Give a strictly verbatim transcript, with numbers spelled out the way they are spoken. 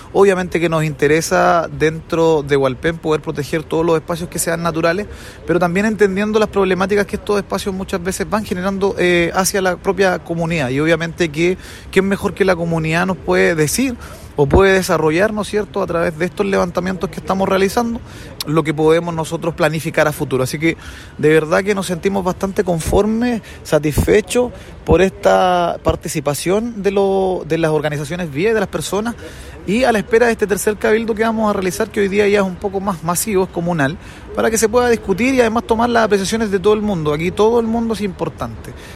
Obviamente que nos interesa dentro de Hualpén poder proteger todos los espacios que sean naturales, pero también entendiendo las problemáticas que estos espacios muchas veces van generando eh, hacia la propia comunidad. Y obviamente que, que es mejor que la comunidad nos puede decir o puede desarrollar, ¿no es cierto?, a través de estos levantamientos que estamos realizando, lo que podemos nosotros planificar a futuro. Así que de verdad que nos sentimos bastante conformes, satisfechos por esta participación de, lo, de las organizaciones V I A y de las personas, y a la espera de este tercer cabildo que vamos a realizar, que hoy día ya es un poco más masivo, es comunal, para que se pueda discutir y además tomar las apreciaciones de todo el mundo. Aquí todo el mundo es importante.